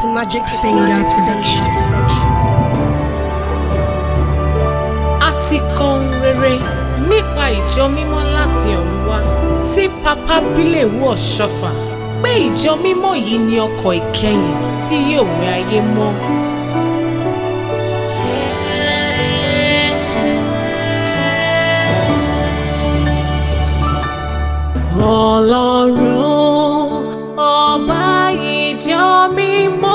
It's Magic Fingers Production. A ti kọ ohun rere nípa ìjọ mímọ́ láti ọ̀run wá sí Papa Bílèwú Ọ̀ṣọ́fà pé ìjọ mímọ́ yìí ni ọkọ̀ ìkẹyìn tí yóò wẹ ayé mọ́. Ọlọ́run ọba ìjọ mímọ́.